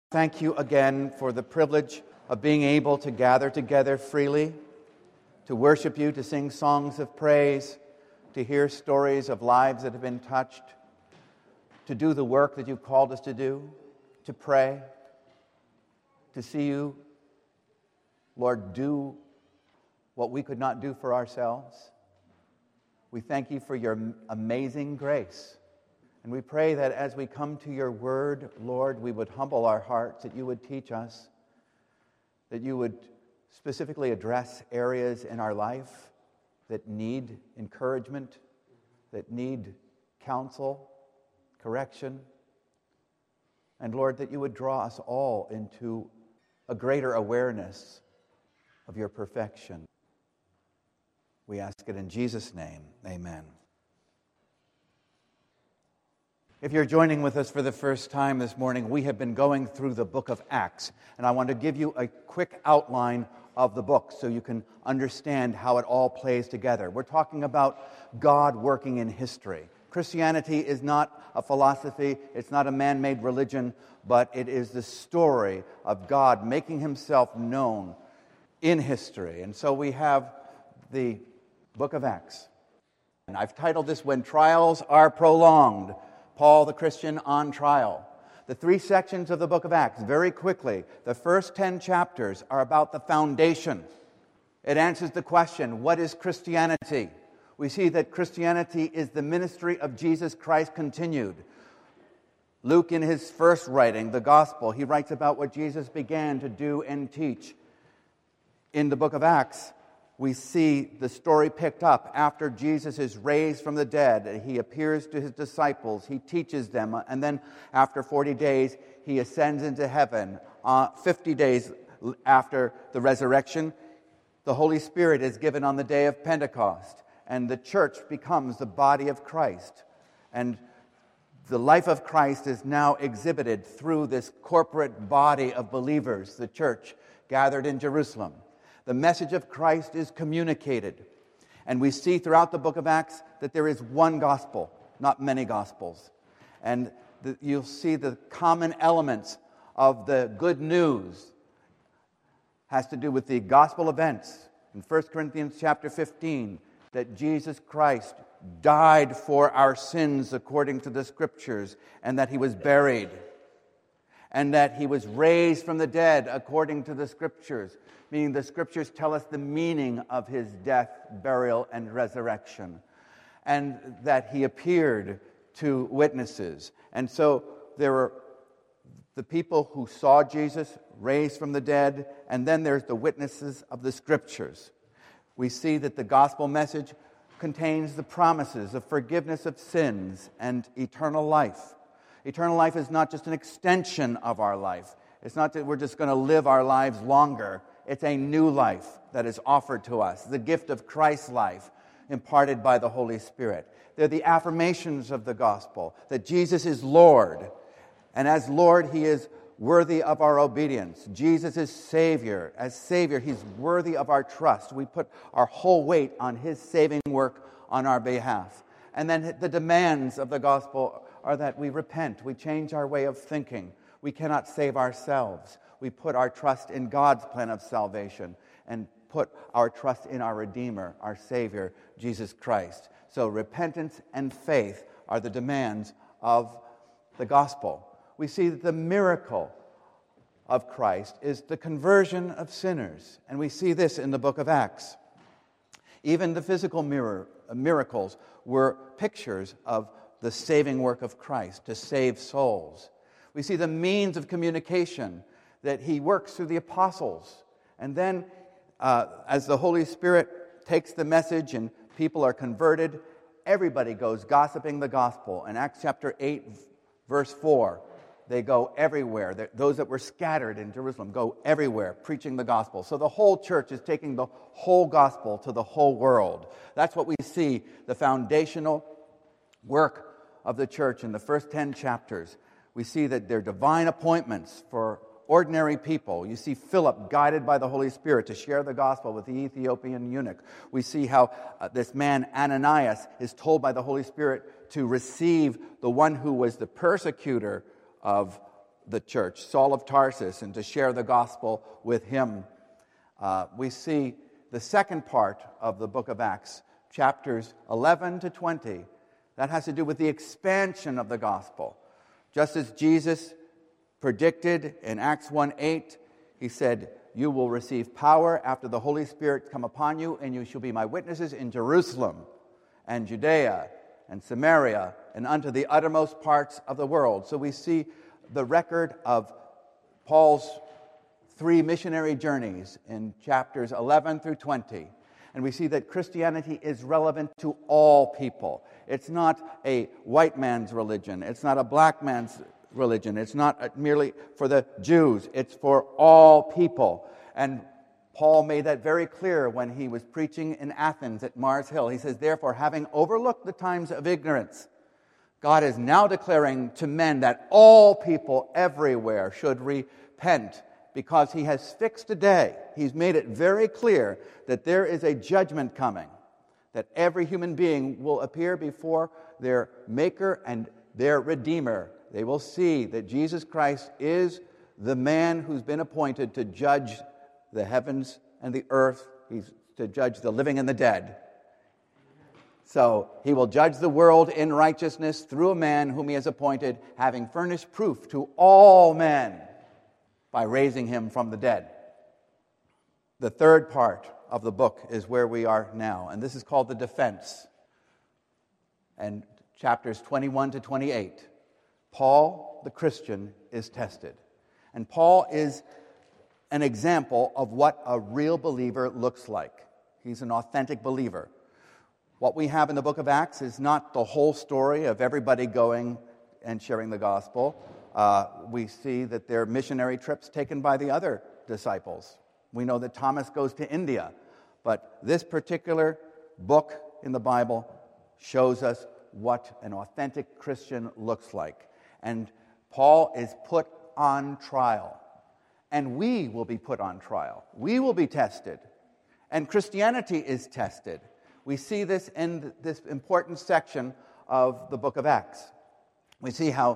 Thank you again for the privilege of being able to gather together freely, to worship you, to sing songs of praise, to hear stories of lives that have been touched, to do the work that you've called us to do, to pray, to see you, Lord, do what we could not do for ourselves. We thank you for your amazing grace. And we pray that as we come to your word, Lord, we would humble our hearts, that you would teach us, that you would specifically address areas in our life that need encouragement, that need counsel, correction. And Lord, that you would draw us all into a greater awareness of your perfection. We ask it in Jesus' name. Amen. If you're joining with us for the first time this morning, we have been going through the book of Acts, and I want to give you a quick outline of the book so you can understand how it all plays together. We're talking about God working in history. Christianity is not a philosophy, it's not a man-made religion, but it is the story of God making himself known in history. And so we have the book of Acts. And I've titled this, When Trials Are Prolonged. Paul the Christian on trial. The three sections of the book of Acts, very quickly. The first 10 chapters are about the foundation. It answers the question, what is Christianity? We see that Christianity is the ministry of Jesus Christ continued. Luke, in his first writing, the Gospel, he writes about what Jesus began to do and teach. In the book of Acts, we see the story picked up after Jesus is raised from the dead. He appears to his disciples. He teaches them. And then after 40 days, he ascends into heaven. 50 days after the resurrection, the Holy Spirit is given on the day of Pentecost. And the church becomes the body of Christ. And the life of Christ is now exhibited through this corporate body of believers, the church gathered in Jerusalem. The message of Christ is communicated. And we see throughout the book of Acts that there is one gospel, not many gospels. And you'll see the common elements of the good news has to do with the gospel events. In 1 Corinthians chapter 15, that Jesus Christ died for our sins according to the Scriptures, and that he was buried, and that he was raised from the dead according to the Scriptures, meaning the Scriptures tell us the meaning of his death, burial, and resurrection, and that he appeared to witnesses. And so there were the people who saw Jesus raised from the dead, and then there's the witnesses of the Scriptures. We see that the gospel message contains the promises of forgiveness of sins and eternal life. Eternal life is not just an extension of our life. It's not that we're just going to live our lives longer. It's a new life that is offered to us, the gift of Christ's life imparted by the Holy Spirit. They're the affirmations of the gospel, that Jesus is Lord, and as Lord, he is worthy of our obedience. Jesus is Savior. As Savior, he's worthy of our trust. We put our whole weight on his saving work on our behalf. And then the demands of the gospel are that we repent, we change our way of thinking. We cannot save ourselves. We put our trust in God's plan of salvation and put our trust in our Redeemer, our Savior, Jesus Christ. So repentance and faith are the demands of the gospel. We see that the miracle of Christ is the conversion of sinners. And we see this in the book of Acts. Even the physical miracles were pictures of the saving work of Christ to save souls. We see the means of communication that he works through the apostles. And then as the Holy Spirit takes the message and people are converted, everybody goes gossiping the gospel. In Acts chapter 8, verse 4, they go everywhere. Those that were scattered in Jerusalem go everywhere preaching the gospel. So the whole church is taking the whole gospel to the whole world. That's what we see, the foundational work of the church in the first 10 chapters. We see that they're divine appointments for ordinary people. You see Philip guided by the Holy Spirit to share the gospel with the Ethiopian eunuch. We see how this man Ananias is told by the Holy Spirit to receive the one who was the persecutor of the church, Saul of Tarsus, and to share the gospel with him. We see the second part of the book of Acts, chapters 11 to 20. That has to do with the expansion of the gospel. Just as Jesus predicted in Acts 1:8, he said, "You will receive power after the Holy Spirit come upon you, and you shall be my witnesses in Jerusalem and Judea and Samaria and unto the uttermost parts of the world." So we see the record of Paul's 3 missionary journeys in chapters 11 through 20. And we see that Christianity is relevant to all people. It's not a white man's religion. It's not a black man's religion. It's not merely for the Jews. It's for all people. And Paul made that very clear when he was preaching in Athens at Mars Hill. He says, "Therefore, having overlooked the times of ignorance, God is now declaring to men that all people everywhere should repent, because he has fixed a day." He's made it very clear that there is a judgment coming, that every human being will appear before their Maker and their Redeemer. They will see that Jesus Christ is the man who's been appointed to judge the heavens and the earth. He's to judge the living and the dead. So he will judge the world in righteousness through a man whom he has appointed, having furnished proof to all men by raising him from the dead. The third part of the book is where we are now, and this is called the defense. And chapters 21 to 28, Paul, the Christian, is tested. And Paul is an example of what a real believer looks like. He's an authentic believer. What we have in the book of Acts is not the whole story of everybody going and sharing the gospel. We see that there are missionary trips taken by the other disciples. We know that Thomas goes to India. But this particular book in the Bible shows us what an authentic Christian looks like. And Paul is put on trial. And we will be put on trial. We will be tested. And Christianity is tested. We see this in this important section of the book of Acts. We see how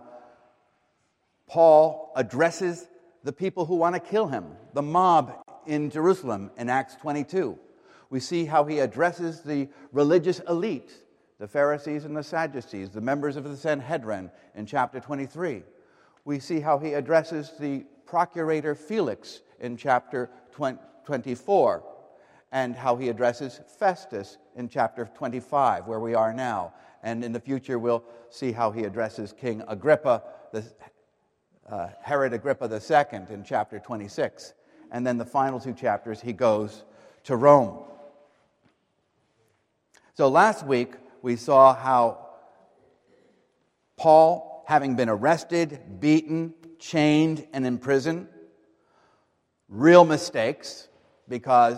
Paul addresses the people who want to kill him, the mob in Jerusalem in Acts 22. We see how he addresses the religious elite, the Pharisees and the Sadducees, the members of the Sanhedrin in chapter 23. We see how he addresses the procurator Felix in chapter 24, and how he addresses Festus in chapter 25, where we are now. And in the future, we'll see how he addresses King Agrippa, Herod Agrippa II in chapter 26. And then the final 2 chapters, he goes to Rome. So last week, we saw how Paul, having been arrested, beaten, chained, and imprisoned, real mistakes, because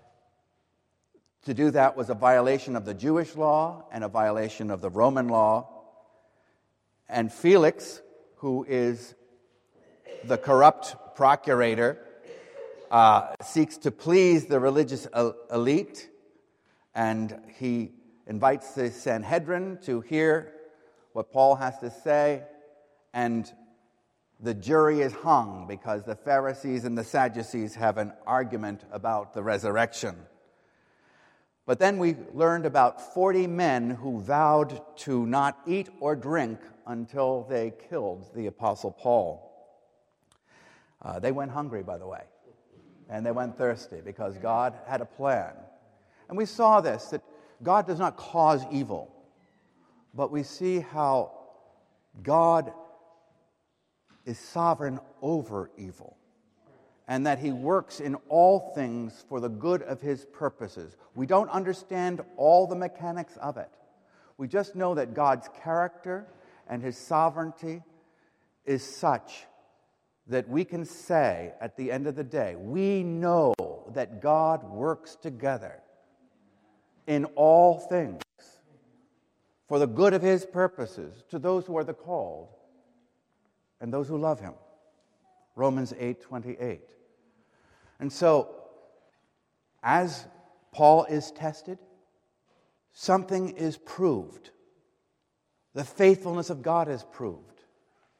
to do that was a violation of the Jewish law and a violation of the Roman law. And Felix, who is the corrupt procurator, seeks to please the religious elite, and he invites the Sanhedrin to hear what Paul has to say, and the jury is hung because the Pharisees and the Sadducees have an argument about the resurrection. But then we learned about 40 men who vowed to not eat or drink until they killed the Apostle Paul. They went hungry, by the way, and they went thirsty because God had a plan. And we saw this, that God does not cause evil, but we see how God is sovereign over evil, and that he works in all things for the good of his purposes. We don't understand all the mechanics of it. We just know that God's character and his sovereignty is such that we can say at the end of the day, we know that God works together in all things for the good of his purposes to those who are the called and those who love him. Romans 8:28. And so, as Paul is tested, something is proved. The faithfulness of God is proved.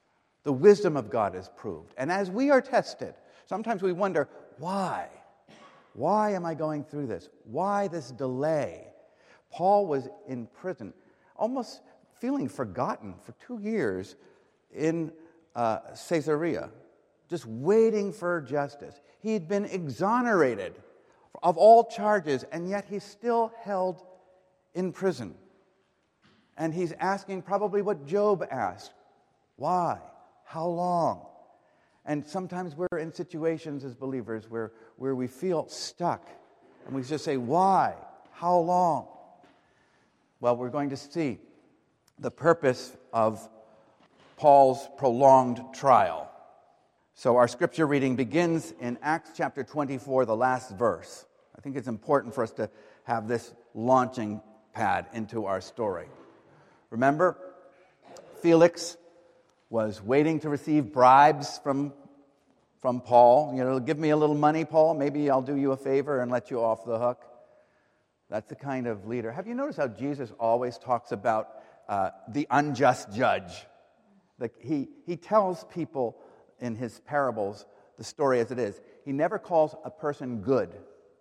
the wisdom of God is proved. And as we are tested, sometimes we wonder, why? Why am I going through this? Why this delay? Paul was in prison, almost feeling forgotten for 2 years in Caesarea, just waiting for justice. He'd been exonerated of all charges, and yet he's still held in prison. And he's asking probably what Job asked. Why? How long? And sometimes we're in situations as believers where we feel stuck. And we just say, why? How long? Well, we're going to see the purpose of Paul's prolonged trial. So our scripture reading begins in Acts chapter 24, the last verse. I think it's important for us to have this launching pad into our story. Remember, Felix was waiting to receive bribes from Paul. You know, give me a little money, Paul. Maybe I'll do you a favor and let you off the hook. That's the kind of leader. Have you noticed how Jesus always talks about the unjust judge? Like he tells people in his parables the story as it is. He never calls a person good.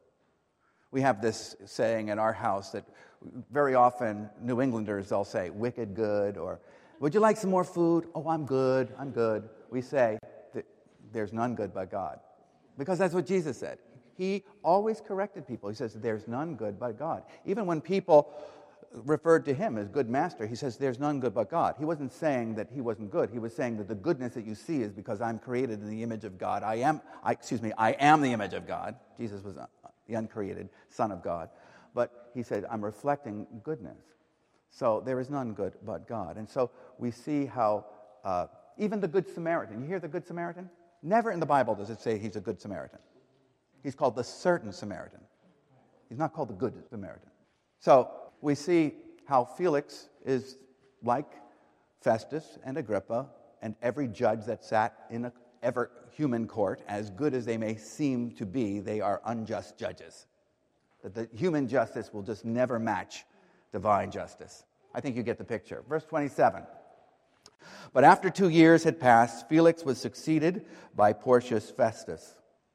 We have this saying in our house that very often New Englanders, they'll say, wicked good, or would you like some more food? Oh, I'm good. We say that there's none good but God. Because that's what Jesus said. He always corrected people. He says, there's none good but God. Even when people referred to him as good master, he says, there's none good but God. He wasn't saying that he wasn't good. He was saying that the goodness that you see is because I'm created in the image of God. I am the image of God. Jesus was the uncreated Son of God. But he said, I'm reflecting goodness. So there is none good but God. And so we see how even the Good Samaritan, you hear the Good Samaritan? Never in the Bible does it say he's a Good Samaritan. He's called the certain Samaritan. He's not called the Good Samaritan. So we see how Felix is like Festus and Agrippa and every judge that sat in a ever human court, as good as they may seem to be, they are unjust judges. That the human justice will just never match divine justice. I think you get the picture. Verse 27. But after 2 years had passed, Felix was succeeded by Porcius Festus.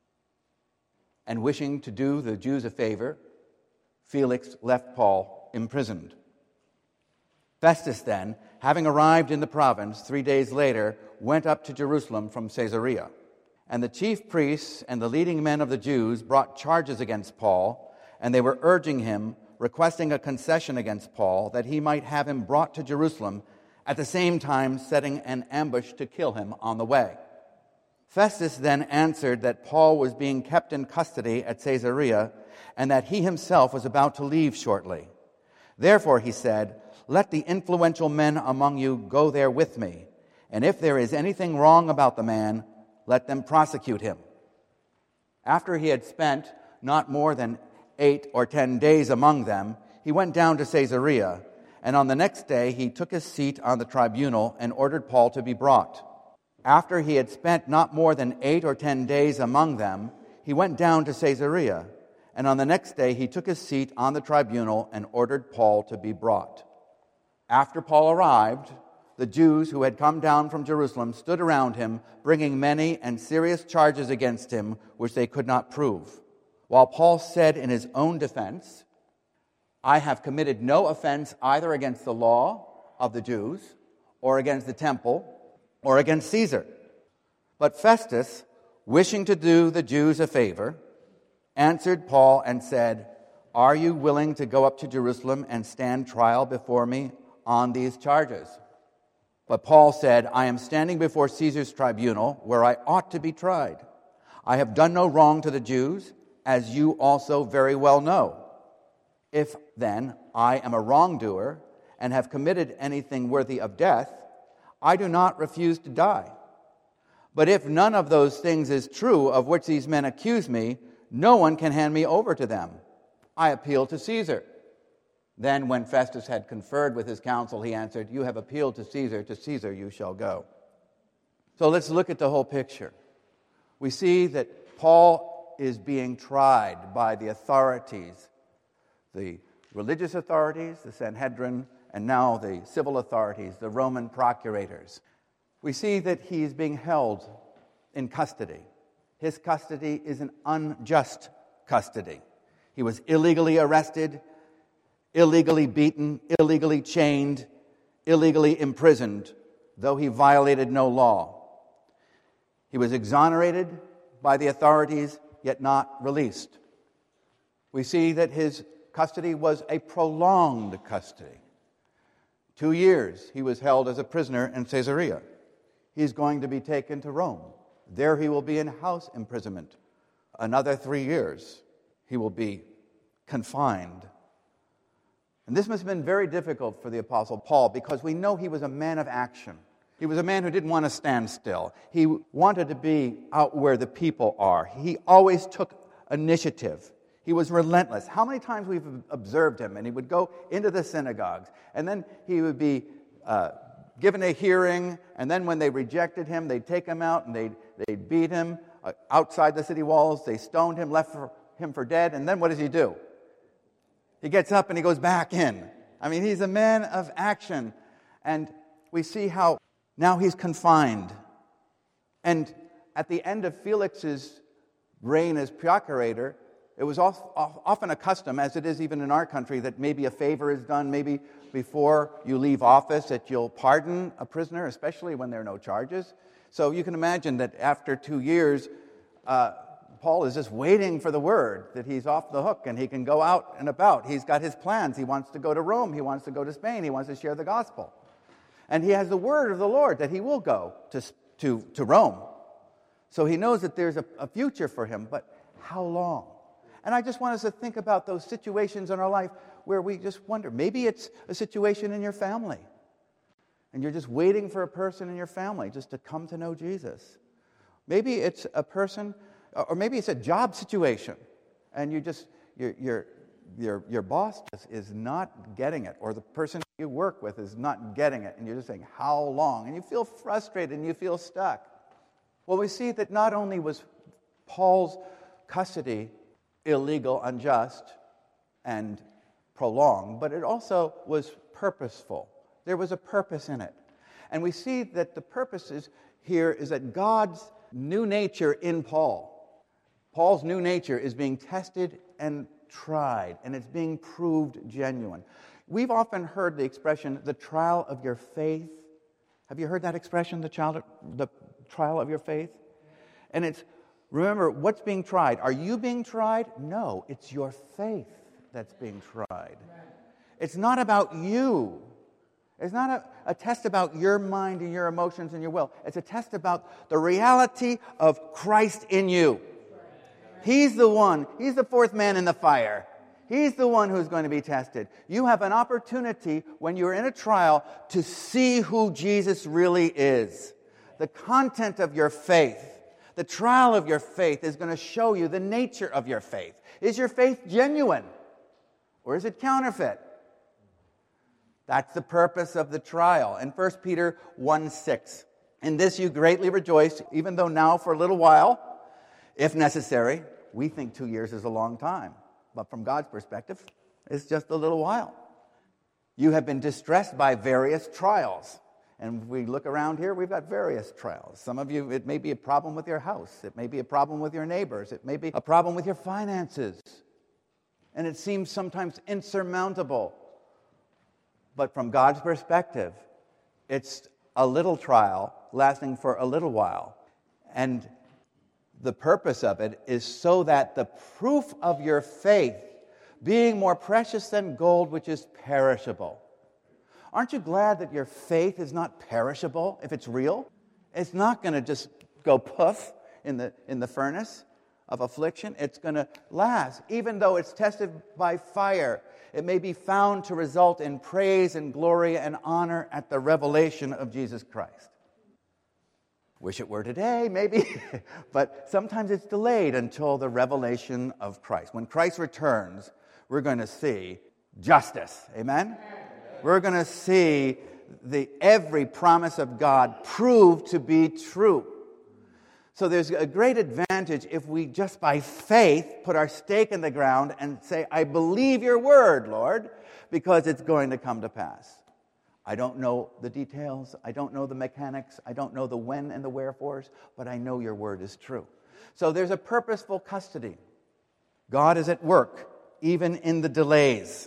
And wishing to do the Jews a favor, Felix left Paul imprisoned. Festus then, having arrived in the province 3 days later, went up to Jerusalem from Caesarea. And the chief priests and the leading men of the Jews brought charges against Paul, and they were urging him, requesting a concession against Paul, that he might have him brought to Jerusalem, at the same time setting an ambush to kill him on the way. Festus then answered that Paul was being kept in custody at Caesarea, and that he himself was about to leave shortly. Therefore, he said, let the influential men among you go there with me, and if there is anything wrong about the man, let them prosecute him. After he had spent not more than 8 or 10 days among them, he went down to Caesarea, and on the next day he took his seat on the tribunal and ordered Paul to be brought. After he had spent not more than 8 or 10 days among them, he went down to Caesarea, and on the next day he took his seat on the tribunal and ordered Paul to be brought. After Paul arrived, the Jews who had come down from Jerusalem stood around him, bringing many and serious charges against him, which they could not prove. While Paul said in his own defense, I have committed no offense either against the law of the Jews, or against the temple, or against Caesar. But Festus, wishing to do the Jews a favor, answered Paul and said, are you willing to go up to Jerusalem and stand trial before me on these charges? But Paul said, I am standing before Caesar's tribunal, where I ought to be tried. I have done no wrong to the Jews, as you also very well know. If, then, I am a wrongdoer and have committed anything worthy of death, I do not refuse to die. But if none of those things is true of which these men accuse me, no one can hand me over to them. I appeal to Caesar. Then when Festus had conferred with his council, he answered, you have appealed to Caesar you shall go. So let's look at the whole picture. We see that Paul is being tried by the authorities, the religious authorities, the Sanhedrin, and now the civil authorities, the Roman procurators. We see that he's being held in custody. His custody is an unjust custody. He was illegally arrested, illegally beaten, illegally chained, illegally imprisoned, though he violated no law. He was exonerated by the authorities, yet not released. We see that his custody was a prolonged custody. 2 years he was held as a prisoner in Caesarea. He's going to be taken to Rome. There he will be in house imprisonment. Another 3 years he will be confined. And this must have been very difficult for the Apostle Paul, because we know he was a man of action. He was a man who didn't want to stand still. He wanted to be out where the people are. He always took initiative. He was relentless. How many times we've observed him, and he would go into the synagogues, and then he would be given a hearing, and then when they rejected him, they'd take him out and they'd beat him outside the city walls. They stoned him, left him for dead, and then what does he do? He gets up and he goes back in. I mean, he's a man of action. And we see how now he's confined. And at the end of Felix's reign as procurator, it was often a custom, as it is even in our country, that maybe a favor is done, maybe before you leave office, that you'll pardon a prisoner, especially when there are no charges. So you can imagine that after 2 years, Paul is just waiting for the word that he's off the hook and he can go out and about. He's got his plans. He wants to go to Rome. He wants to go to Spain. He wants to share the gospel. And he has the word of the Lord that he will go to Rome. So he knows that there's a future for him, but how long? And I just want us to think about those situations in our life where we just wonder, maybe it's a situation in your family, and you're just waiting for a person in your family just to come to know Jesus. Maybe it's a person, or maybe it's a job situation, and your boss just is not getting it, or the person you work with is not getting it, and you're just saying, how long? And you feel frustrated and you feel stuck. Well, we see that not only was Paul's custody illegal, unjust, and prolonged, but it also was purposeful. There was a purpose in it. And we see that the purpose here is that God's new nature in Paul's new nature is being tested and tried, and it's being proved genuine. We've often heard the expression, the trial of your faith. Have you heard that expression, the trial of your faith? And it's, remember, what's being tried? Are you being tried? No, it's your faith that's being tried. It's not about you. It's not a test about your mind and your emotions and your will. It's a test about the reality of Christ in you. He's the one. He's the fourth man in the fire. He's the one who's going to be tested. You have an opportunity when you're in a trial to see who Jesus really is. The content of your faith, the trial of your faith is going to show you the nature of your faith. Is your faith genuine? Or is it counterfeit? That's the purpose of the trial. In 1 Peter 1:6, in this you greatly rejoice, even though now for a little while, if necessary. We think 2 years is a long time, but from God's perspective, it's just a little while. You have been distressed by various trials. And we look around here, we've got various trials. Some of you, it may be a problem with your house. It may be a problem with your neighbors. It may be a problem with your finances. And it seems sometimes insurmountable. But from God's perspective, it's a little trial lasting for a little while. And the purpose of it is so that the proof of your faith, being more precious than gold, which is perishable. Aren't you glad that your faith is not perishable if it's real? It's not going to just go poof in the furnace of affliction. It's going to last. Even though it's tested by fire, it may be found to result in praise and glory and honor at the revelation of Jesus Christ. Wish it were today, maybe, but sometimes it's delayed until the revelation of Christ. When Christ returns, we're going to see justice. Amen? We're going to see every promise of God proved to be true. So there's a great advantage if we just by faith put our stake in the ground and say, I believe your word, Lord, because it's going to come to pass. I don't know the details. I don't know the mechanics. I don't know the when and the wherefores, but I know your word is true. So there's a purposeful custody. God is at work, even in the delays.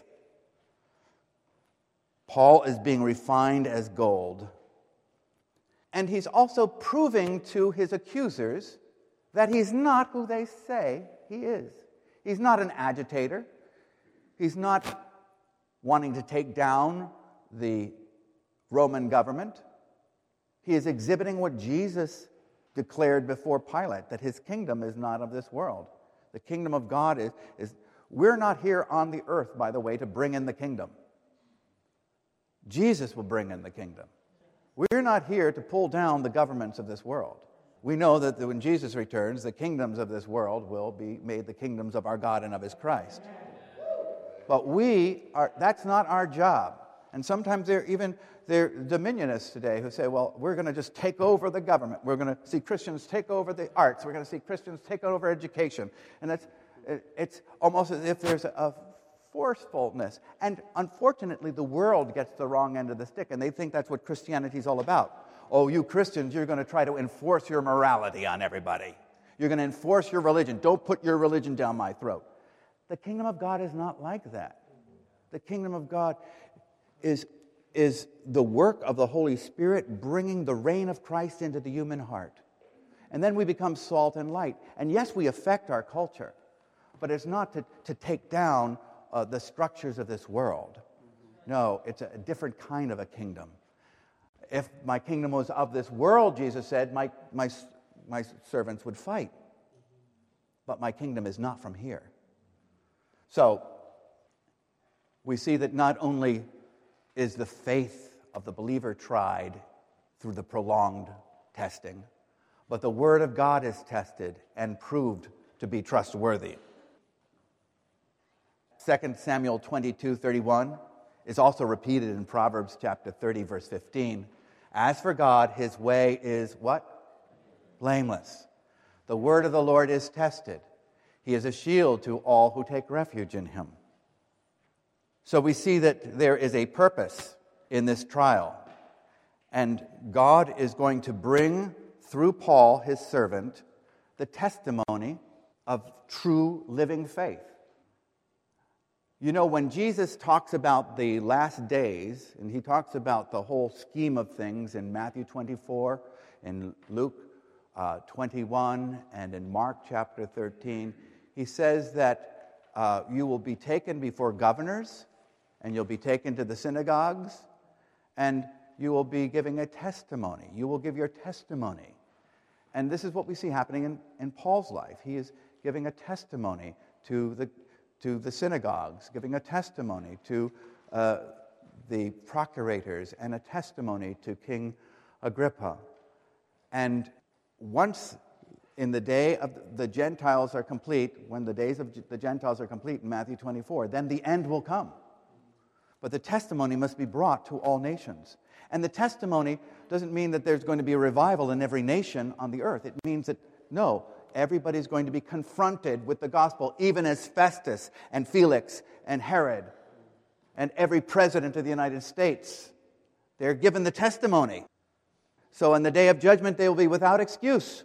Paul is being refined as gold. And he's also proving to his accusers that he's not who they say he is. He's not an agitator. He's not wanting to take down the Roman government. He is exhibiting what Jesus declared before Pilate, that his kingdom is not of this world. The kingdom of God is we're not here on the earth, by the way, to bring in the kingdom. Jesus will bring in the kingdom. We're not here to pull down the governments of this world. We know that when Jesus returns, the kingdoms of this world will be made the kingdoms of our God and of his Christ. But that's not our job. And sometimes they're dominionists today who say, well, we're going to just take over the government. We're going to see Christians take over the arts. We're going to see Christians take over education. And it's almost as if there's a forcefulness. And unfortunately, the world gets the wrong end of the stick, and they think that's what Christianity is all about. Oh, you Christians, you're going to try to enforce your morality on everybody. You're going to enforce your religion. Don't put your religion down my throat. The kingdom of God is not like that. The kingdom of God is the work of the Holy Spirit bringing the reign of Christ into the human heart. And then we become salt and light. And yes, we affect our culture, but it's not to take down the structures of this world. No, it's a different kind of a kingdom. If my kingdom was of this world, Jesus said, my servants would fight. But my kingdom is not from here. So, we see that not only is the faith of the believer tried through the prolonged testing, but the Word of God is tested and proved to be trustworthy. 2 Samuel 22:31 is also repeated in Proverbs chapter 30, verse 15. As for God, his way is what? Blameless. The word of the Lord is tested. He is a shield to all who take refuge in him. So we see that there is a purpose in this trial. And God is going to bring, through Paul, his servant, the testimony of true living faith. You know, when Jesus talks about the last days, and he talks about the whole scheme of things in Matthew 24, in Luke 21, and in Mark chapter 13, he says that you will be taken before governors, and you'll be taken to the synagogues, and you will be giving a testimony. You will give your testimony. And this is what we see happening in Paul's life. He is giving a testimony to the synagogues, giving a testimony to the procurators, and a testimony to King Agrippa. And once in the day of the Gentiles are complete, when the days of the Gentiles are complete in Matthew 24, then the end will come. But the testimony must be brought to all nations. And the testimony doesn't mean that there's going to be a revival in every nation on the earth. It means that, no, everybody's going to be confronted with the gospel, even as Festus and Felix and Herod and every president of the United States. They're given the testimony. So in the day of judgment, they will be without excuse.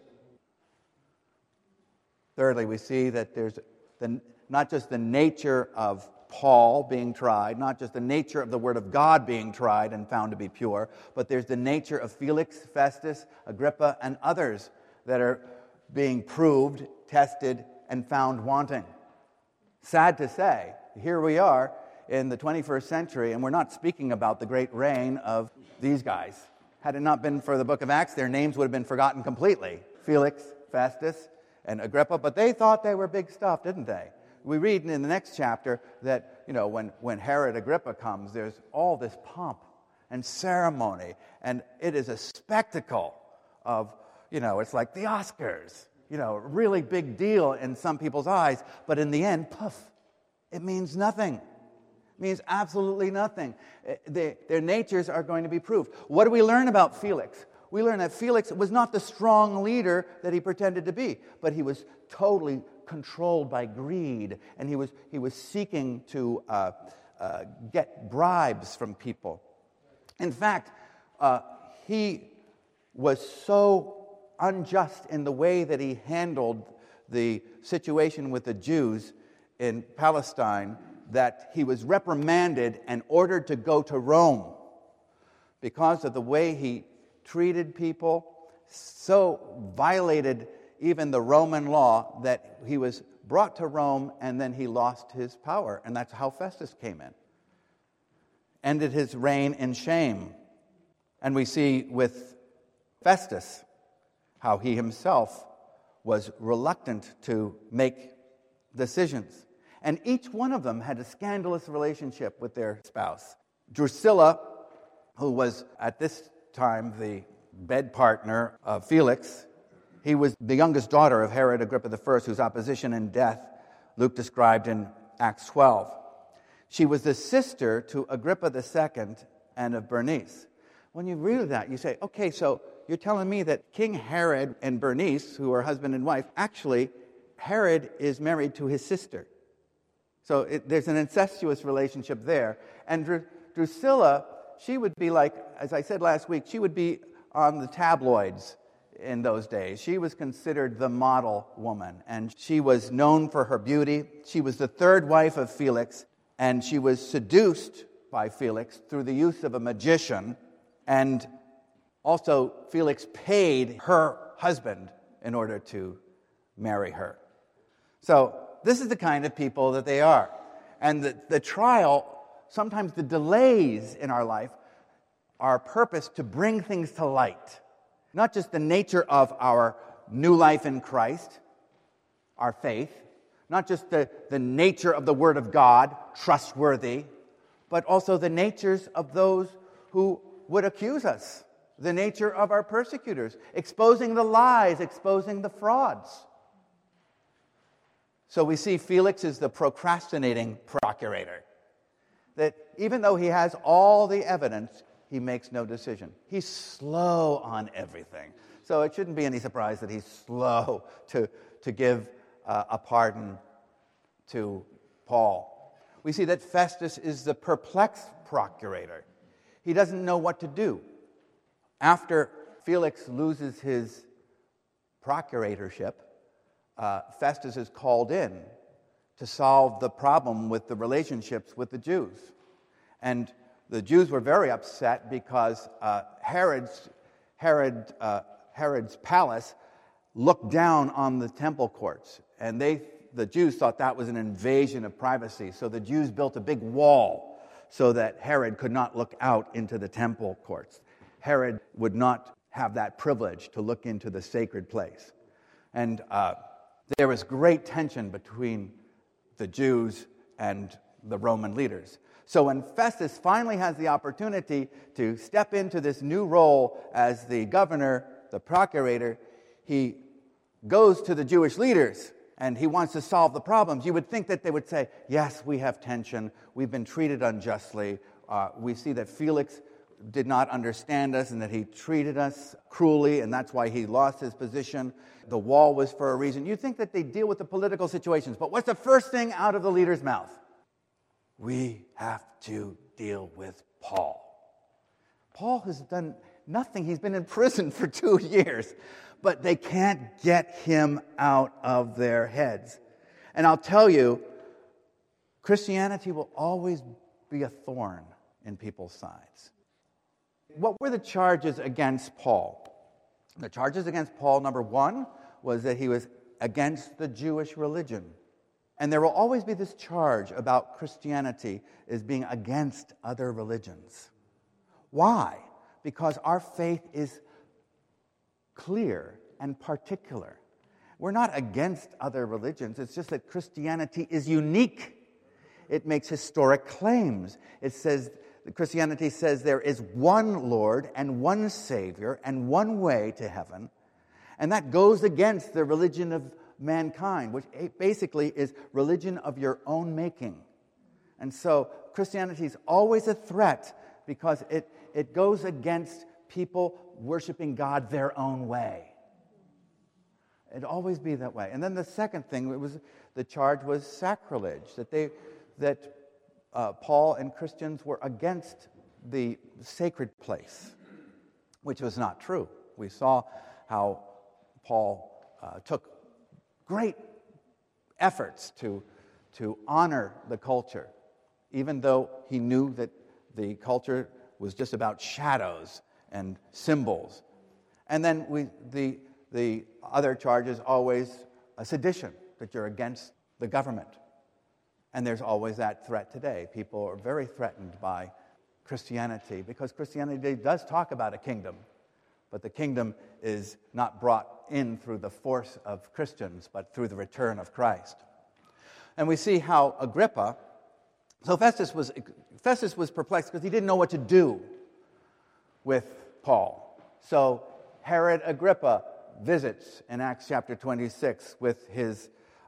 Thirdly, we see that there's not just the nature of Paul being tried, not just the nature of the Word of God being tried and found to be pure, but there's the nature of Felix, Festus, Agrippa, and others that are being proved, tested, and found wanting. Sad to say, here we are in the 21st century, and we're not speaking about the great reign of these guys. Had it not been for the book of Acts, their names would have been forgotten completely. Felix, Festus, and Agrippa, but they thought they were big stuff, didn't they? We read in the next chapter that, you know, when Herod Agrippa comes, there's all this pomp and ceremony, and it is a spectacle of, you know, it's like the Oscars, you know, really big deal in some people's eyes, but in the end, poof, it means nothing. It means absolutely nothing. Their natures are going to be proved. What do we learn about Felix? We learn that Felix was not the strong leader that he pretended to be, but he was totally controlled by greed, and he was seeking to get bribes from people. In fact, he was so unjust in the way that he handled the situation with the Jews in Palestine that he was reprimanded and ordered to go to Rome because of the way he treated people, so violated even the Roman law that he was brought to Rome and then he lost his power. And that's how Festus came in. Ended his reign in shame. And we see with Festus how he himself was reluctant to make decisions. And each one of them had a scandalous relationship with their spouse. Drusilla, who was at this time the bed partner of Felix, he was the youngest daughter of Herod Agrippa I, whose opposition and death Luke described in Acts 12. She was the sister to Agrippa II and of Bernice. When you read that, you say, okay, so you're telling me that King Herod and Bernice, who are husband and wife, actually, Herod is married to his sister. So there's an incestuous relationship there. And Drusilla, she would be like, as I said last week, she would be on the tabloids in those days. She was considered the model woman, and she was known for her beauty. She was the third wife of Felix, and she was seduced by Felix through the use of a magician, and also Felix paid her husband in order to marry her. So this is the kind of people that they are. And the trial, sometimes the delays in our life, are purpose to bring things to light. Not just the nature of our new life in Christ, our faith, not just the nature of the Word of God, trustworthy, but also the natures of those who would accuse us, the nature of our persecutors, exposing the lies, exposing the frauds. So we see Felix is the procrastinating procurator, that even though he has all the evidence, he makes no decision. He's slow on everything. So it shouldn't be any surprise that he's slow to give a pardon to Paul. We see that Festus is the perplexed procurator. He doesn't know what to do. After Felix loses his procuratorship, Festus is called in to solve the problem with the relationships with the Jews. And the Jews were very upset because Herod's palace looked down on the temple courts, and the Jews thought that was an invasion of privacy. So the Jews built a big wall so that Herod could not look out into the temple courts. Herod would not have that privilege to look into the sacred place. And there was great tension between the Jews and the Roman leaders. So when Festus finally has the opportunity to step into this new role as the governor, the procurator, he goes to the Jewish leaders and he wants to solve the problems. You would think that they would say, yes, we have tension, we've been treated unjustly, we see that Felix did not understand us and that he treated us cruelly, and that's why he lost his position. The wall was for a reason. You'd think that they deal with the political situations, but what's the first thing out of the leader's mouth? We have to deal with Paul. Paul has done nothing. He's been in prison for 2 years, but they can't get him out of their heads. And I'll tell you, Christianity will always be a thorn in people's sides. What were the charges against Paul? The charges against Paul, number one, was that he was against the Jewish religion. And there will always be this charge about Christianity as being against other religions. Why? Because our faith is clear and particular. We're not against other religions. It's just that Christianity is unique. It makes historic claims. It says, Christianity says there is one Lord and one Savior and one way to heaven. And that goes against the religion of mankind, which basically is religion of your own making. And so Christianity is always a threat because it goes against people worshiping God their own way. It'd always be that way. And then the second thing, the charge was sacrilege, that Paul and Christians were against the sacred place, which was not true. We saw how Paul took great efforts to honor the culture, even though he knew that the culture was just about shadows and symbols. And then the other charge is always a sedition, that you're against the government. And there's always that threat today. People are very threatened by Christianity, because Christianity does talk about a kingdom, but the kingdom is not brought in through the force of Christians, but through the return of Christ. And we see how Agrippa, so Festus was perplexed because he didn't know what to do with Paul. So Herod Agrippa visits in Acts chapter 26 with his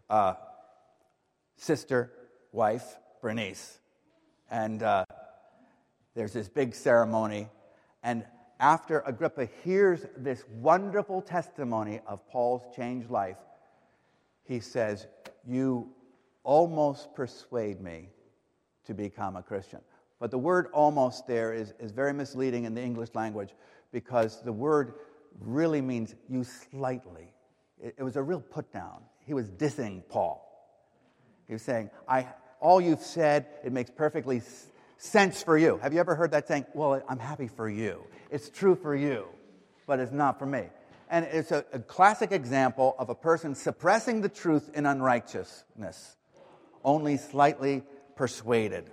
sister, wife, Bernice. And there's this big ceremony. And after Agrippa hears this wonderful testimony of Paul's changed life, he says, "You almost persuade me to become a Christian." But the word "almost" there is very misleading in the English language, because the word really means "you slightly." It was a real put down. He was dissing Paul. He was saying, all you've said, it makes perfectly sense for you. Have you ever heard that saying? Well, I'm happy for you. It's true for you, but it's not for me. And it's a classic example of a person suppressing the truth in unrighteousness, only slightly persuaded.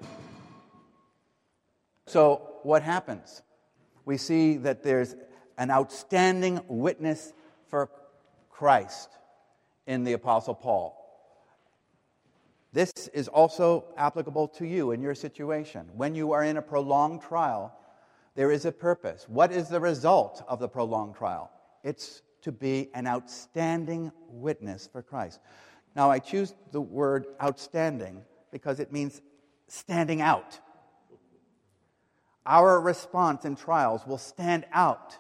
So what happens? We see that there's an outstanding witness for Christ in the Apostle Paul. This is also applicable to you in your situation. When you are in a prolonged trial, there is a purpose. What is the result of the prolonged trial? It's to be an outstanding witness for Christ. Now, I choose the word outstanding because it means standing out. Our response in trials will stand out.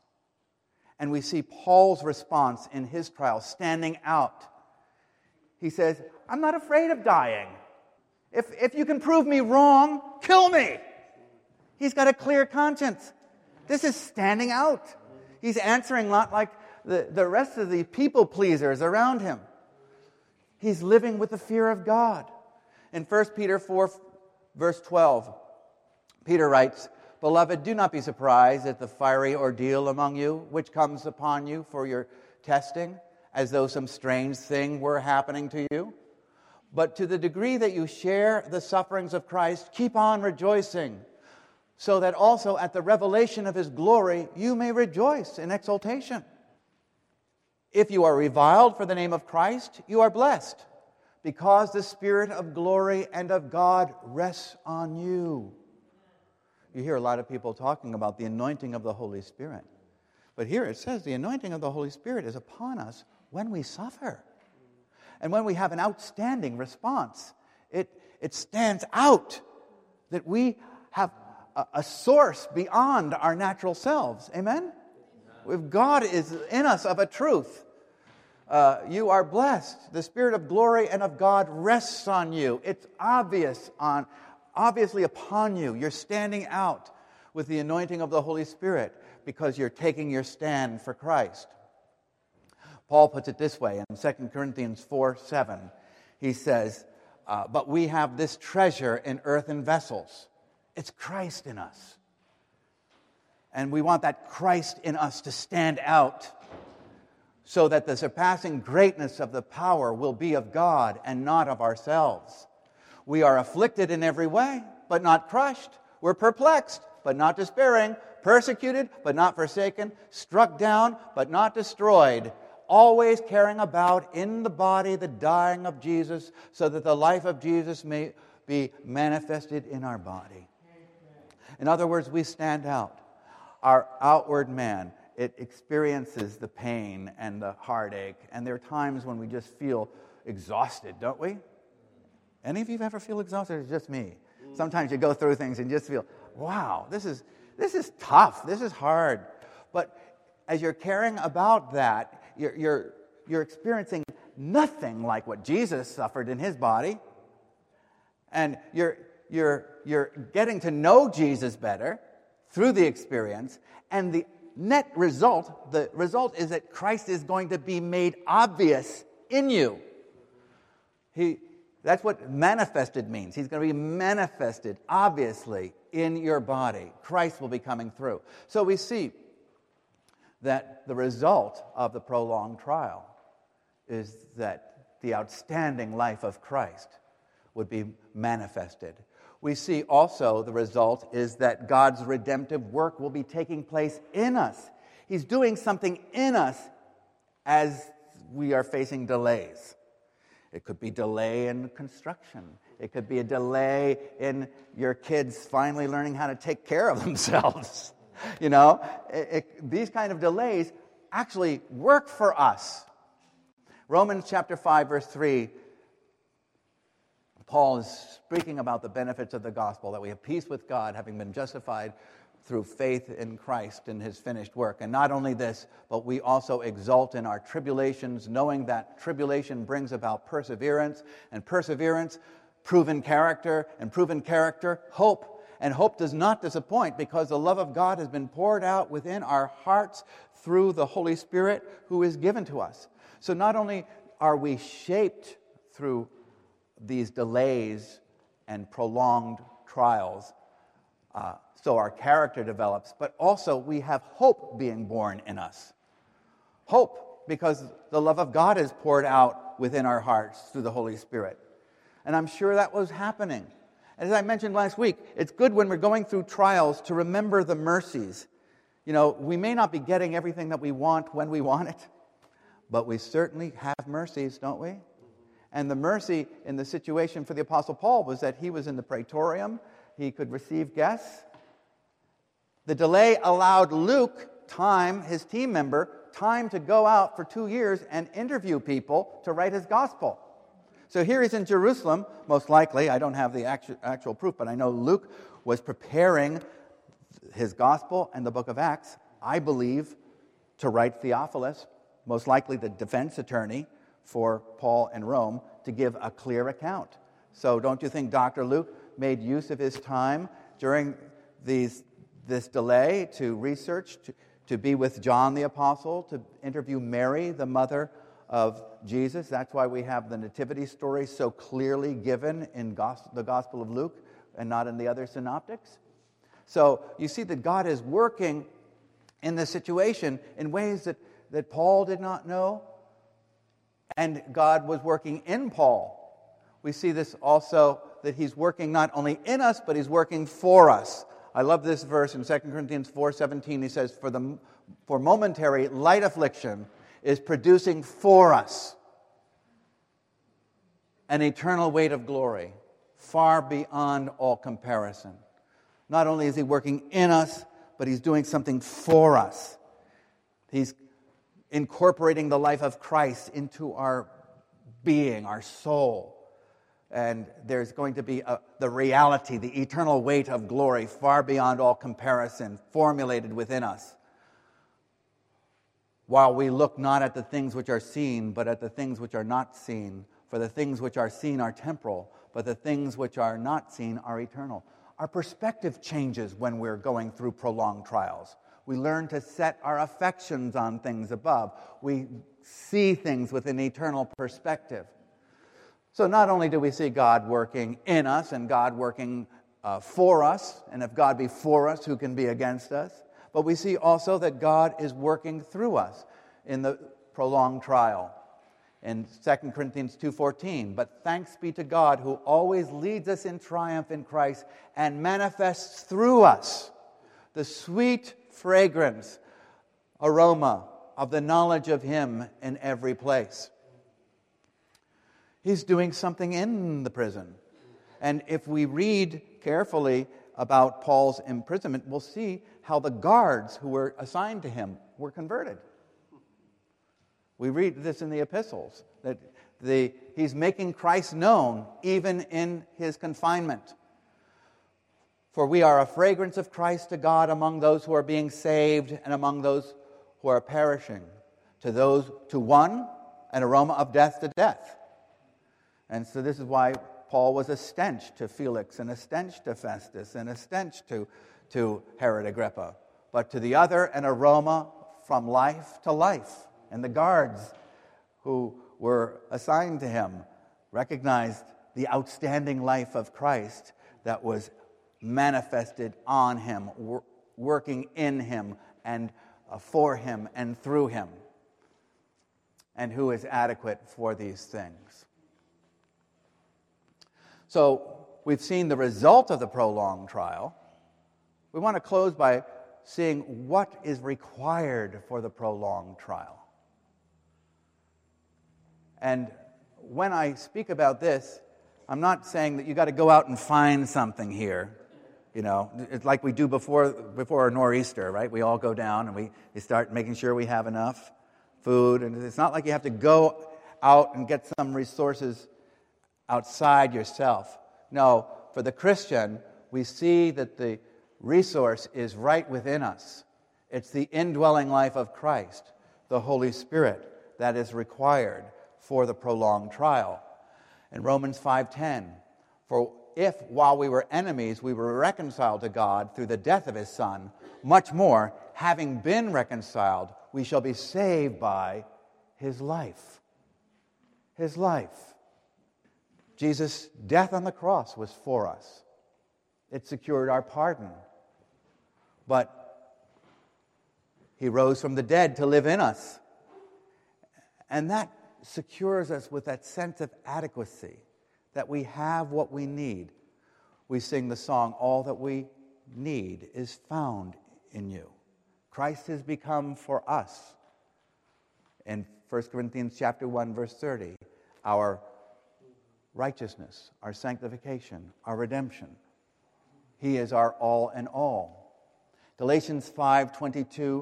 And we see Paul's response in his trial standing out. He says, "I'm not afraid of dying. If you can prove me wrong, kill me." He's got a clear conscience. This is standing out. He's answering not like the rest of the people pleasers around him. He's living with the fear of God. In 1 Peter 4, verse 12, Peter writes, "Beloved, do not be surprised at the fiery ordeal among you, which comes upon you for your testing, as though some strange thing were happening to you. But to the degree that you share the sufferings of Christ, keep on rejoicing, so that also at the revelation of his glory you may rejoice in exultation. If you are reviled for the name of Christ, you are blessed, because the Spirit of glory and of God rests on you." You hear a lot of people talking about the anointing of the Holy Spirit. But here it says the anointing of the Holy Spirit is upon us when we suffer. And when we have an outstanding response, it stands out that we have a source beyond our natural selves. Amen? If God is in us of a truth, you are blessed. The Spirit of glory and of God rests on you. It's obviously upon you. You're standing out with the anointing of the Holy Spirit because you're taking your stand for Christ. Paul puts it this way in 2 Corinthians 4:7. He says, "But we have this treasure in earthen vessels." It's Christ in us. And we want that Christ in us to stand out so that the surpassing greatness of the power will be of God and not of ourselves. We are afflicted in every way, but not crushed. We're perplexed, but not despairing. Persecuted, but not forsaken. Struck down, but not destroyed. Always carrying about in the body the dying of Jesus, so that the life of Jesus may be manifested in our body. In other words, we stand out. Our outward man, it experiences the pain and the heartache, and there are times when we just feel exhausted, don't we? Any of you ever feel exhausted, or is it just me? Sometimes you go through things and just feel, wow, this is tough, this is hard. But as you're caring about that, you're experiencing nothing like what Jesus suffered in his body. And you're you're getting to know Jesus better through the experience, and the result is that Christ is going to be made obvious in you. That's what manifested means. He's going to be manifested obviously in your body. Christ will be coming through. So we see that the result of the prolonged trial is that the outstanding life of Christ would be manifested. We see also the result is that God's redemptive work will be taking place in us. He's doing something in us as we are facing delays. It could be delay in construction. It could be a delay in your kids finally learning how to take care of themselves. These kind of delays actually work for us. Romans chapter 5, verse 3, Paul is speaking about the benefits of the gospel, that we have peace with God, having been justified through faith in Christ and his finished work. And not only this, but we also exult in our tribulations, knowing that tribulation brings about perseverance, and perseverance, proven character, and proven character, hope. And hope does not disappoint, because the love of God has been poured out within our hearts through the Holy Spirit who is given to us. So not only are we shaped through these delays and prolonged trials, so our character develops, but also we have hope being born in us. Hope, because the love of God is poured out within our hearts through the Holy Spirit. And I'm sure that was happening. As I mentioned last week, it's good when we're going through trials to remember the mercies. We may not be getting everything that we want when we want it, but we certainly have mercies, don't we? And the mercy in the situation for the Apostle Paul was that he was in the praetorium. He could receive guests. The delay allowed Luke his team member, time to go out for 2 years and interview people to write his gospel. So here he's in Jerusalem, most likely. I don't have the actual proof, but I know Luke was preparing his gospel and the book of Acts, I believe, to write Theophilus, most likely the defense attorney for Paul in Rome, to give a clear account. So don't you think Dr. Luke made use of his time during this delay to research, to be with John the Apostle, to interview Mary, the mother of Jesus? That's why we have the nativity story so clearly given in the Gospel of Luke and not in the other synoptics. So you see that God is working in this situation in ways that Paul did not know, and God was working in Paul. We see this also, that he's working not only in us, but he's working for us. I love this verse in 2 Corinthians 4:17. He says, for momentary light affliction is producing for us an eternal weight of glory, far beyond all comparison. Not only is he working in us, but he's doing something for us. He's incorporating the life of Christ into our being, our soul. And there's going to be the reality, the eternal weight of glory, far beyond all comparison, formulated within us. While we look not at the things which are seen, but at the things which are not seen. For the things which are seen are temporal, but the things which are not seen are eternal. Our perspective changes when we're going through prolonged trials. We learn to set our affections on things above. We see things with an eternal perspective. So not only do we see God working in us and God working for us, and if God be for us, who can be against us? But we see also that God is working through us in the prolonged trial. In 2 Corinthians 2:14, but thanks be to God who always leads us in triumph in Christ and manifests through us the sweet fragrance, aroma of the knowledge of Him in every place. He's doing something in the prison. And if we read carefully about Paul's imprisonment, we'll see how the guards who were assigned to him were converted. We read this in the epistles, that he's making Christ known even in his confinement. For we are a fragrance of Christ to God among those who are being saved and among those who are perishing. To one, an aroma of death to death. And so this is why Paul was a stench to Felix and a stench to Festus and a stench to Herod Agrippa, but to the other an aroma from life to life. And the guards who were assigned to him recognized the outstanding life of Christ that was manifested on him, working in him and for him and through him, and who is adequate for these things. So we've seen the result of the prolonged trial. We want to close by seeing what is required for the prolonged trial. And when I speak about this, I'm not saying that you got to go out and find something here. You know, it's like we do before a nor'easter, right? We all go down and we start making sure we have enough food. And it's not like you have to go out and get some resources outside yourself. No, for the Christian, we see that the resource is right within us. It's the indwelling life of Christ, the Holy Spirit, that is required for the prolonged trial. In Romans 5:10, for if while we were enemies we were reconciled to God through the death of his Son, much more, having been reconciled, we shall be saved by his life. His life. Jesus' death on the cross was for us. It secured our pardon. But he rose from the dead to live in us. And that secures us with that sense of adequacy, that we have what we need. We sing the song, all that we need is found in you. Christ has become for us, in 1 Corinthians chapter 1, verse 30, our righteousness, our sanctification, our redemption. He is our all in all. Galatians 5:22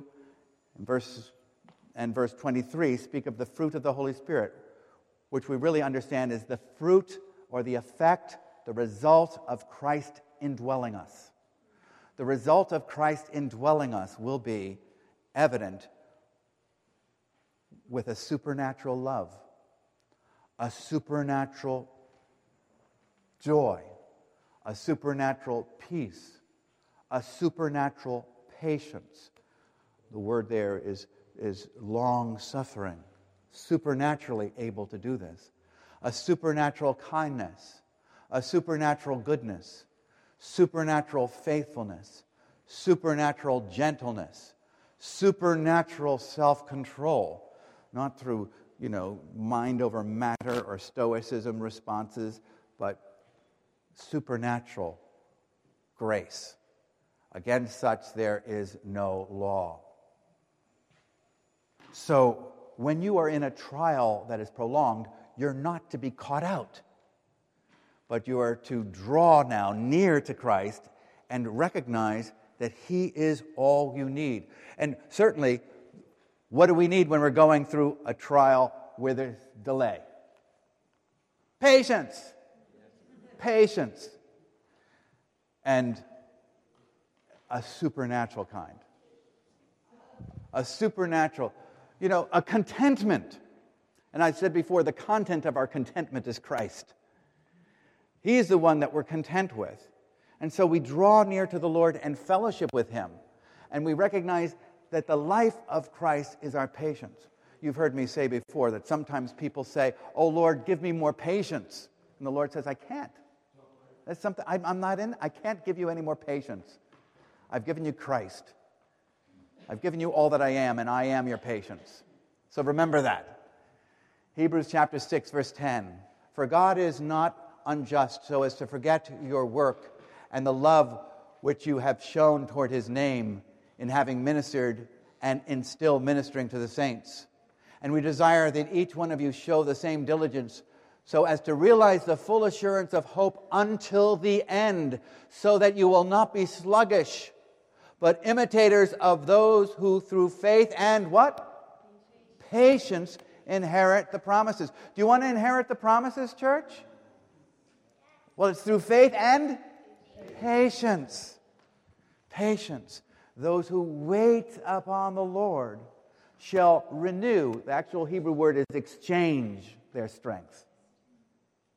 and verse 23 speak of the fruit of the Holy Spirit, which we really understand is the fruit or the effect, the result of Christ indwelling us. The result of Christ indwelling us will be evident with a supernatural love, a supernatural joy, a supernatural peace, a supernatural patience. The word there is long-suffering, supernaturally able to do this. A supernatural kindness, a supernatural goodness, supernatural faithfulness, supernatural gentleness, supernatural self-control, not through, mind over matter or stoicism responses, but supernatural grace. Against such there is no law. So when you are in a trial that is prolonged, you're not to be caught out, but you are to draw now near to Christ and recognize that he is all you need. And certainly, what do we need when we're going through a trial where there's delay? Patience. Patience. And a supernatural kind. A supernatural, a contentment. And I said before, the content of our contentment is Christ. He is the one that we're content with. And so we draw near to the Lord and fellowship with him. And we recognize that the life of Christ is our patience. You've heard me say before that sometimes people say, "Oh Lord, give me more patience." And the Lord says, "I can't. That's something I can't give you any more patience. I've given you Christ. I've given you all that I am, and I am your patience." So remember that. Hebrews chapter 6, verse 10. For God is not unjust so as to forget your work and the love which you have shown toward his name in having ministered and in still ministering to the saints. And we desire that each one of you show the same diligence so as to realize the full assurance of hope until the end, so that you will not be sluggish, but imitators of those who through faith and what? Patience inherit the promises. Do you want to inherit the promises, church? Well, it's through faith and patience. Patience. Those who wait upon the Lord shall renew. The actual Hebrew word is exchange their strength.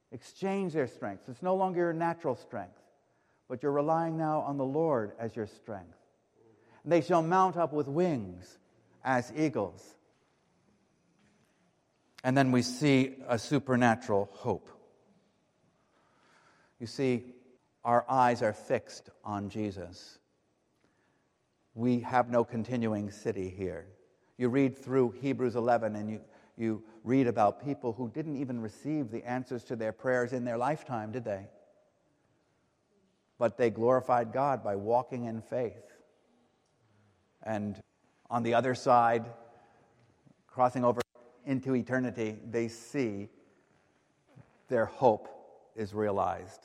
Exchange their strength. It's no longer your natural strength, but you're relying now on the Lord as your strength. And they shall mount up with wings as eagles. And then we see a supernatural hope. You see, our eyes are fixed on Jesus. We have no continuing city here. You read through Hebrews 11 and you read about people who didn't even receive the answers to their prayers in their lifetime, did they? But they glorified God by walking in faith. And on the other side, crossing over into eternity, they see their hope is realized.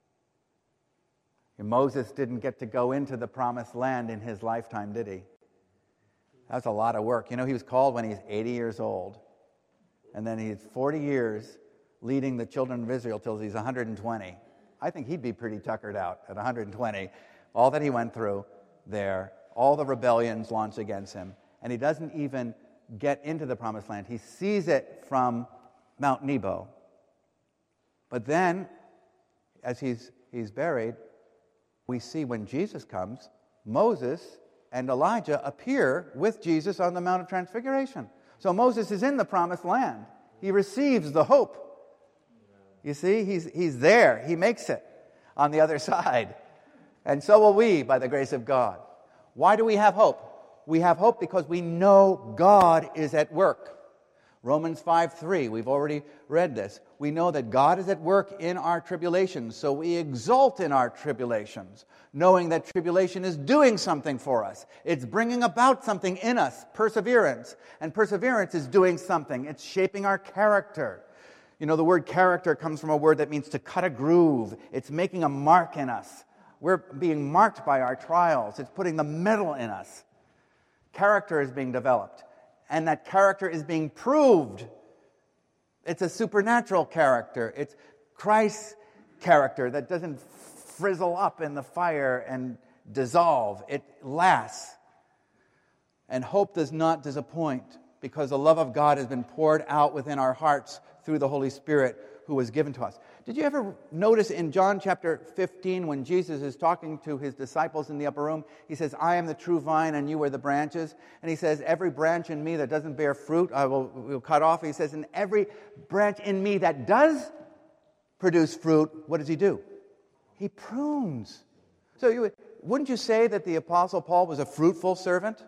And Moses didn't get to go into the promised land in his lifetime, did he? That's a lot of work. You know, he was called when he's 80 years old. And then he's 40 years leading the children of Israel till he's 120. I think he'd be pretty tuckered out at 120. All that he went through there, all the rebellions launched against him. And he doesn't even get into the promised land. He sees it from Mount Nebo. But then, as he's buried, we see when Jesus comes, Moses and Elijah appear with Jesus on the Mount of Transfiguration. So Moses is in the promised land. He receives the hope. You see, he's there. He makes it on the other side. And so will we, by the grace of God. Why do we have hope? We have hope because we know God is at work. Romans 5:3, we've already read this. We know that God is at work in our tribulations, so we exult in our tribulations, knowing that tribulation is doing something for us. It's bringing about something in us, perseverance. And perseverance is doing something. It's shaping our character. You know, the word character comes from a word that means to cut a groove. It's making a mark in us. We're being marked by our trials. It's putting the metal in us. Character is being developed. And that character is being proved. It's a supernatural character. It's Christ's character that doesn't frizzle up in the fire and dissolve. It lasts. And hope does not disappoint because the love of God has been poured out within our hearts through the Holy Spirit who was given to us. Did you ever notice in John chapter 15 when Jesus is talking to his disciples in the upper room, he says, I am the true vine and you are the branches. And he says, every branch in me that doesn't bear fruit, I will cut off. He says, and every branch in me that does produce fruit, what does he do? He prunes. So wouldn't you say that the Apostle Paul was a fruitful servant?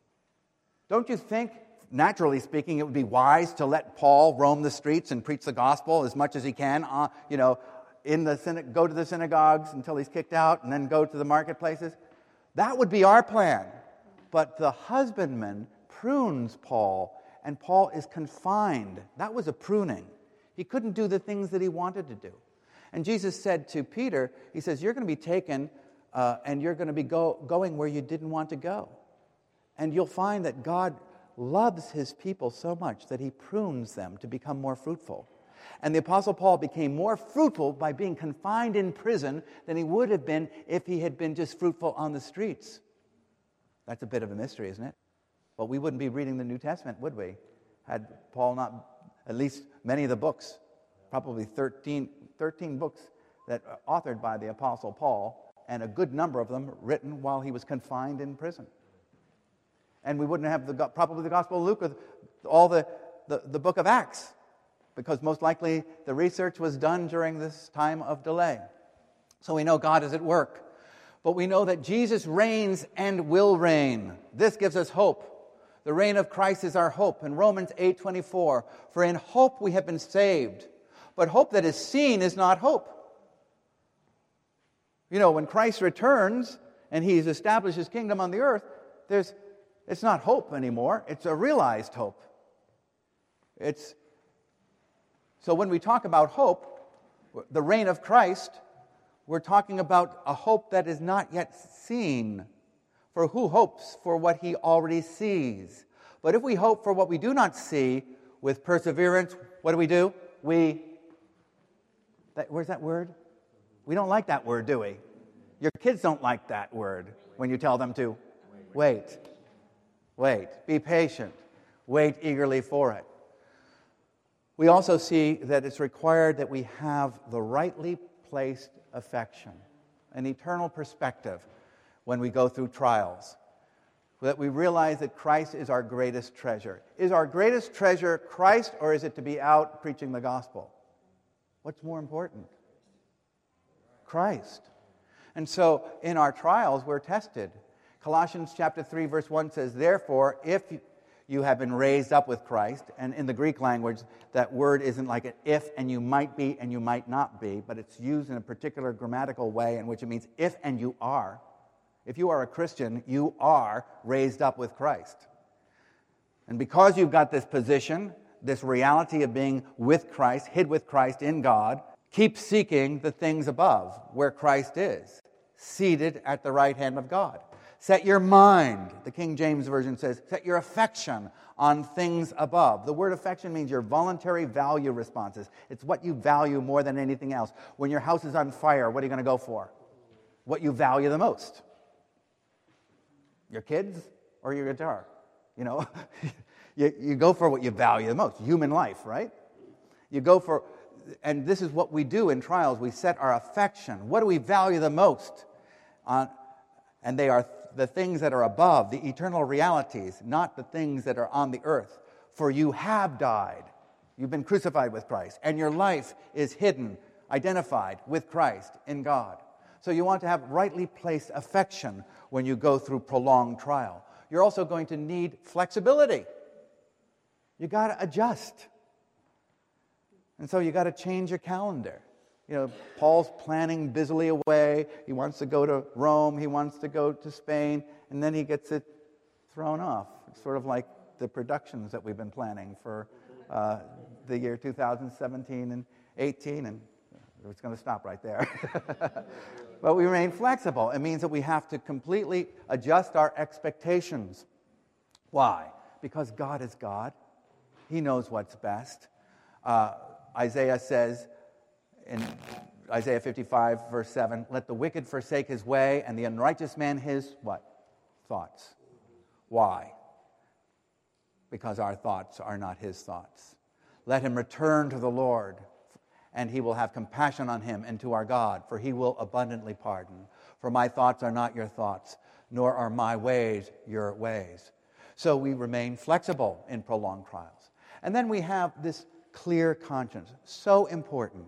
Don't you think, naturally speaking, it would be wise to let Paul roam the streets and preach the gospel as much as he can, go to the synagogues until he's kicked out and then go to the marketplaces? That would be our plan. But the husbandman prunes Paul, and Paul is confined. That was a pruning. He couldn't do the things that he wanted to do. And Jesus said to Peter, he says, you're going to be taken and you're going to be going where you didn't want to go. And you'll find that God loves his people so much that he prunes them to become more fruitful. And the Apostle Paul became more fruitful by being confined in prison than he would have been if he had been just fruitful on the streets. That's a bit of a mystery, isn't it? But we wouldn't be reading the New Testament, would we? Had Paul not, at least many of the books, probably 13 books that are authored by the Apostle Paul, and a good number of them written while he was confined in prison. And we wouldn't have probably the Gospel of Luke with all the book of Acts, because most likely the research was done during this time of delay. So we know God is at work. But we know that Jesus reigns and will reign. This gives us hope. The reign of Christ is our hope. In Romans 8:24, for in hope we have been saved. But hope that is seen is not hope. You know, when Christ returns and he's established his kingdom on the earth, it's not hope anymore. It's a realized hope. So when we talk about hope, the reign of Christ, we're talking about a hope that is not yet seen. For who hopes for what he already sees? But if we hope for what we do not see with perseverance, what do? Where's that word? We don't like that word, do we? Your kids don't like that word when you tell them to wait. Wait. Be patient. Wait eagerly for it. We also see that it's required that we have the rightly placed affection, an eternal perspective when we go through trials, that we realize that Christ is our greatest treasure. Is our greatest treasure Christ, or is it to be out preaching the gospel? What's more important? Christ. And so in our trials, we're tested. Colossians chapter 3, verse 1 says, "Therefore, if you have been raised up with Christ," and in the Greek language, that word isn't like an if and you might be and you might not be, but it's used in a particular grammatical way in which it means if and you are. If you are a Christian, you are raised up with Christ. And because you've got this position, this reality of being with Christ, hid with Christ in God, keep seeking the things above, where Christ is, seated at the right hand of God. Set your mind, the King James Version says, set your affection on things above. The word affection means your voluntary value responses. It's what you value more than anything else. When your house is on fire, what are you going to go for? What you value the most. Your kids or your guitar? You know, you go for what you value the most. Human life, right? You go for, and this is what we do in trials. We set our affection. What do we value the most? And they are the things that are above, the eternal realities, not the things that are on the earth. For you have died. You've been crucified with Christ, and your life is hidden, identified with Christ in God. So you want to have rightly placed affection when you go through prolonged trial. You're also going to need flexibility. You got to adjust. And so you got to change your calendar. You know, Paul's planning busily away. He wants to go to Rome. He wants to go to Spain. And then he gets it thrown off. It's sort of like the productions that we've been planning for the year 2017 and 18. And it's going to stop right there. But we remain flexible. It means that we have to completely adjust our expectations. Why? Because God is God. He knows what's best. Isaiah says, in Isaiah 55, verse 7, "Let the wicked forsake his way, and the unrighteous man his," what? Thoughts. Why? Because our thoughts are not his thoughts. "Let him return to the Lord, and he will have compassion on him, and to our God, for he will abundantly pardon. For my thoughts are not your thoughts, nor are my ways your ways." So we remain flexible in prolonged trials. And then we have this clear conscience, so important.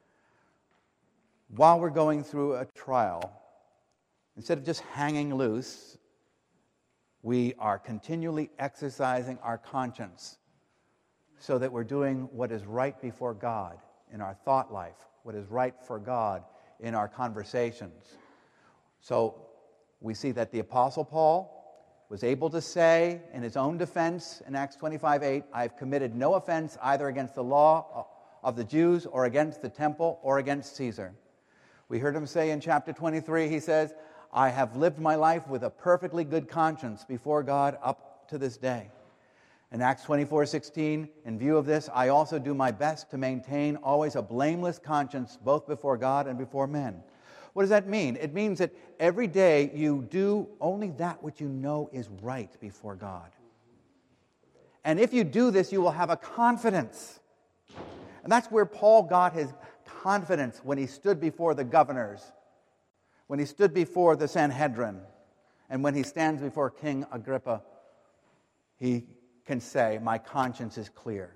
While we're going through a trial, instead of just hanging loose, we are continually exercising our conscience so that we're doing what is right before God in our thought life, what is right for God in our conversations. So we see that the Apostle Paul was able to say in his own defense in Acts 25:8, "I've committed no offense either against the law of the Jews or against the temple or against Caesar." We heard him say in chapter 23, he says, "I have lived my life with a perfectly good conscience before God up to this day." In Acts 24:16, in view of this, "I also do my best to maintain always a blameless conscience both before God and before men." What does that mean? It means that every day you do only that which you know is right before God. And if you do this, you will have a confidence. And that's where Paul got his confidence when he stood before the governors, when he stood before the Sanhedrin, and when he stands before King Agrippa. He can say, "My conscience is clear."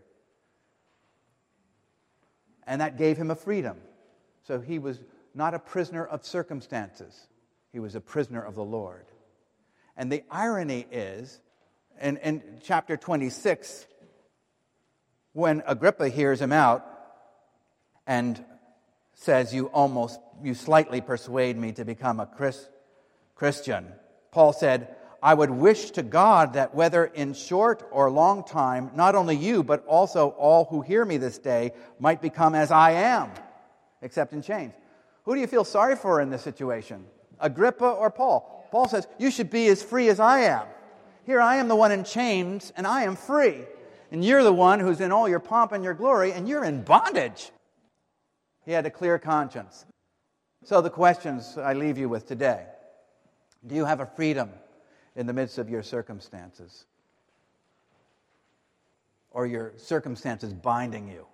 And that gave him a freedom. So he was not a prisoner of circumstances. He was a prisoner of the Lord. And the irony is, in chapter 26, when Agrippa hears him out and says, you slightly persuade me to become a Christian, Paul said, "I would wish to God that whether in short or long time, not only you, but also all who hear me this day might become as I am, except in chains." Who do you feel sorry for in this situation? Agrippa or Paul? Paul says, you should be as free as I am. Here I am the one in chains, and I am free. And you're the one who's in all your pomp and your glory, and you're in bondage. He had a clear conscience. So the questions I leave you with today. Do you have a freedom in the midst of your circumstances? or your circumstances binding you.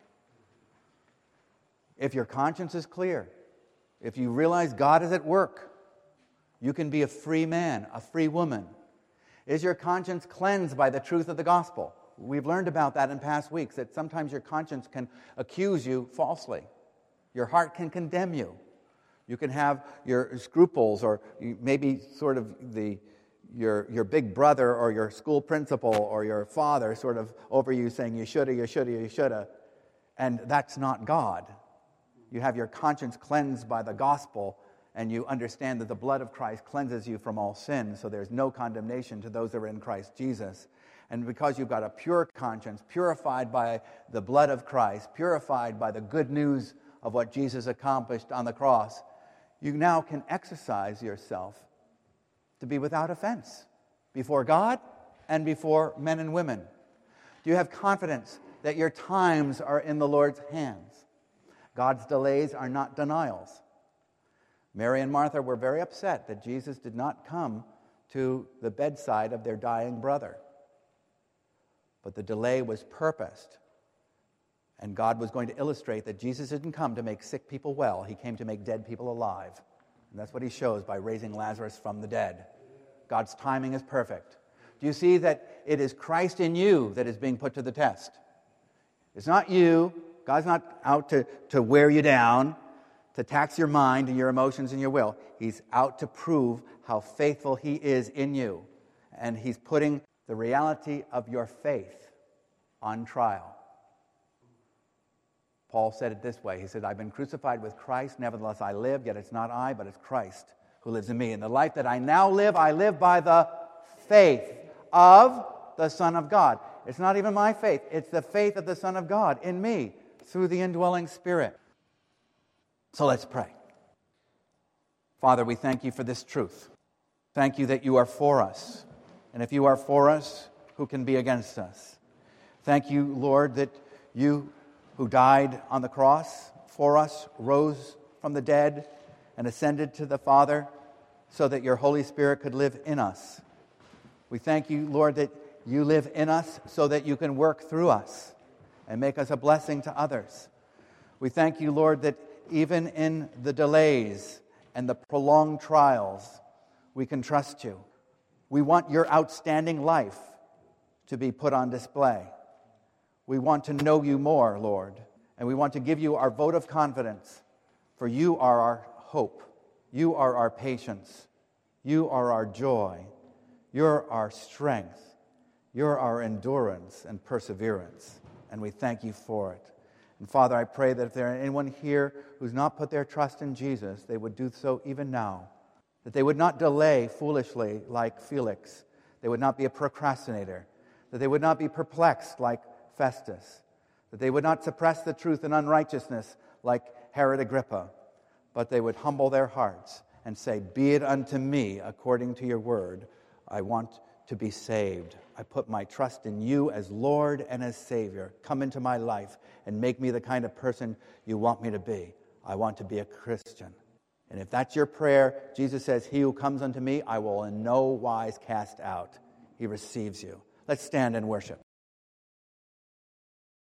If your conscience is clear, if you realize God is at work, you can be a free man, a free woman. Is your conscience cleansed by the truth of the gospel? We've learned about that in past weeks, that sometimes your conscience can accuse you falsely. Your heart can condemn you. You can have your scruples, or maybe sort of your big brother or your school principal or your father sort of over you saying you shoulda. And that's not God. You have your conscience cleansed by the gospel, and you understand that the blood of Christ cleanses you from all sin, so there's no condemnation to those that are in Christ Jesus. And because you've got a pure conscience, purified by the blood of Christ, purified by the good news of what Jesus accomplished on the cross, you now can exercise yourself to be without offense before God and before men and women. Do you have confidence that your times are in the Lord's hands? God's delays are not denials. Mary and Martha were very upset that Jesus did not come to the bedside of their dying brother. But the delay was purposed. And God was going to illustrate that Jesus didn't come to make sick people well. He came to make dead people alive. And that's what he shows by raising Lazarus from the dead. God's timing is perfect. Do you see that it is Christ in you that is being put to the test? It's not you. God's not out to wear you down, to tax your mind and your emotions and your will. He's out to prove how faithful he is in you. And he's putting the reality of your faith on trial. Paul said it this way. He said, I've been crucified with Christ, nevertheless I live, yet it's not I, but it's Christ who lives in me. And the life that I now live, I live by the faith of the Son of God. It's not even my faith. It's the faith of the Son of God in me through the indwelling Spirit. So let's pray. Father, we thank you for this truth. Thank you that you are for us. And if you are for us, who can be against us? Thank you, Lord, that you who died on the cross for us rose from the dead and ascended to the Father so that your Holy Spirit could live in us. We thank you, Lord, that you live in us so that you can work through us and make us a blessing to others. We thank you, Lord, that even in the delays and the prolonged trials, we can trust you. We want your outstanding life to be put on display. We want to know you more, Lord, and we want to give you our vote of confidence, for you are our hope. You are our patience. You are our joy. You're our strength. You're our endurance and perseverance, and we thank you for it. And Father, I pray that if there is anyone here who's not put their trust in Jesus, they would do so even now. That they would not delay foolishly like Felix. They would not be a procrastinator. That they would not be perplexed like Festus. That they would not suppress the truth in unrighteousness like Herod Agrippa. But they would humble their hearts and say, be it unto me according to your word. I want to be saved. I put my trust in you as Lord and as Savior. Come into my life and make me the kind of person you want me to be. I want to be a Christian. And if that's your prayer, Jesus says, he who comes unto me, I will in no wise cast out. He receives you. Let's stand and worship.